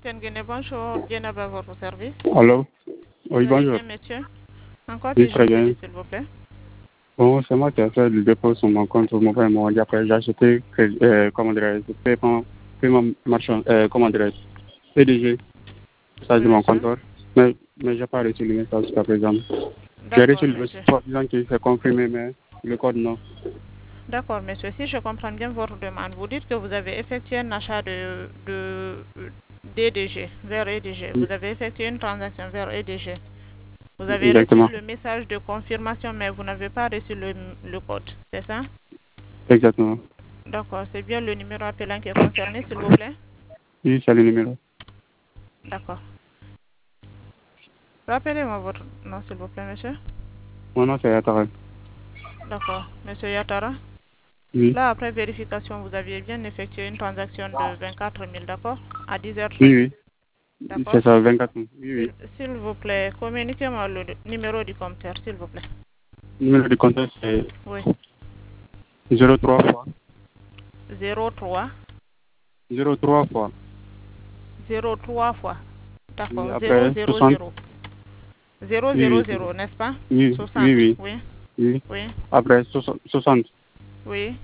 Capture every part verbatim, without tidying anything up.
Tenguene, bonjour, bien à votre service. Allô? Oui, Vous allez bonjour. bien, monsieur? En quoi Oui, puis-je très vous bien. aider, s'il vous plaît? Bon, c'est moi qui ai fait le dépôt sur mon compte mobile mondial. Après, j'ai acheté, euh, comment dirais-je, paiement, paiement marchand, euh, comment dirais-je, P D G, ça Oui, de mon monsieur. compteur. Mais, mais j'ai pas reçu le message jusqu'à présent. J'ai D'accord, reçu le monsieur. message disant qu'il s'est confirmé, mais le code non. D'accord, monsieur. Si je comprends bien votre demande, vous dites que vous avez effectué un achat de, de d'E D G vers E D G. Oui, Vous avez effectué une transaction vers E D G. Vous avez reçu exactement. le message de confirmation, mais vous n'avez pas reçu le, le code. C'est ça? Exactement. D'accord. C'est bien le numéro appelant qui est concerné, s'il vous plaît? Oui, c'est le numéro. D'accord. Rappelez-moi votre nom, s'il vous plaît, monsieur. Mon nom, c'est Yatara. D'accord. Monsieur Yatara? Oui, Là, après vérification, vous aviez bien effectué une transaction de vingt-quatre mille, d'accord? À dix heures treize, oui, oui. d'accord? C'est ça, vingt-quatre. Oui, S'il oui. s'il vous plaît, communiquez-moi le numéro du compteur, s'il vous plaît. Le numéro de compteur, c'est Oui. zéro trois fois. zéro trois, zéro trois fois. zéro trois fois. Oui, D'accord. zéro après, zéro soixante. zéro. zéro Oui, zéro oui, c'est ça. zéro, n'est-ce pas? Oui, oui, soixante. oui. Oui. Oui. Oui. Après, soixante, soixante, Oui.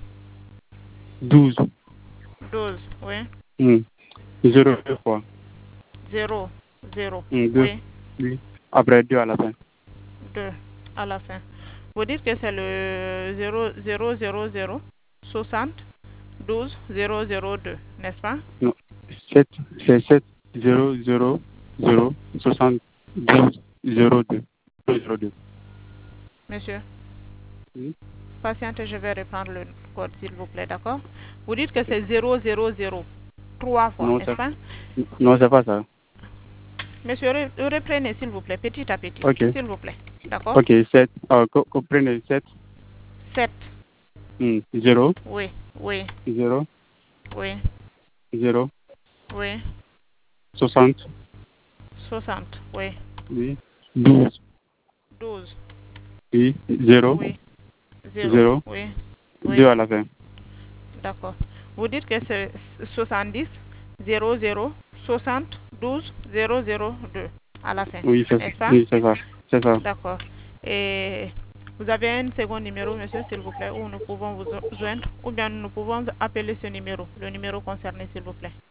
douze, douze. Oui. hum, zéro deux fois, zéro zéro. hum, deux, Oui. oui. Après, deux à la fin. deux à la fin. Vous dites que c'est le zéro zéro zéro zéro soixante douze zéro zéro deux, n'est-ce pas? Non, sept, c'est sept, zéro, zéro, zéro, soixante, douze, zéro deux. zéro deux. Monsieur, Oui. patientez, je vais reprendre le code, s'il vous plaît, d'accord? Vous dites que c'est zéro zéro zéro trois fois, Non, n'est-ce c'est, pas? non, c'est pas ça. Monsieur, re- reprenez, s'il vous plaît, petit à petit, Ok, s'il vous plaît, d'accord? ok, sept, euh, co- comprenez sept, sept. hum, zéro, Oui, oui, zéro, oui, zéro, oui. soixante, soixante, oui. oui, douze, douze, oui, zéro, oui. zéro, zéro, oui, deux oui. à la fin. D'accord. Vous dites que c'est soixante-dix, zéro zéro, soixante, douze, zéro zéro deux à la fin, Oui, c'est, n'est-ce pas? oui, c'est ça, c'est ça. D'accord. Et vous avez un second numéro, monsieur, s'il vous plaît, où nous pouvons vous jo- joindre, ou bien nous pouvons appeler ce numéro, le numéro concerné, s'il vous plaît.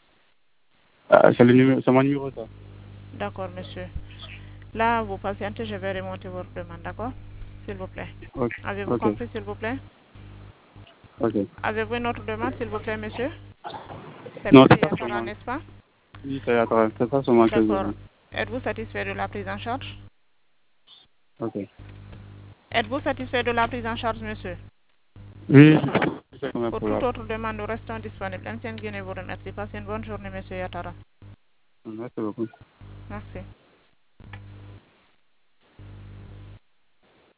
Ah, c'est le numéro, c'est mon numéro, ça. D'accord, monsieur. Là, vous patientez, je vais remonter votre demande, d'accord? S'il vous plaît. Ok, Avez-vous ok, compris, s'il vous plaît? ok. Avez-vous une autre demande, s'il vous plaît, monsieur? C'est Non, monsieur c'est ça Yatara, seulement. n'est-ce pas? Oui, c'est ça, c'est ça seulement que je D'accord. veux. Êtes-vous satisfait de la prise en charge? Ok. Êtes-vous satisfait de la prise en charge, monsieur? Oui, c'est comme un Pour toute problème. autre demande, nous restons disponibles. Ancienne Guinée vous remercie. Passez une bonne journée, monsieur Yatara. Merci beaucoup. Merci.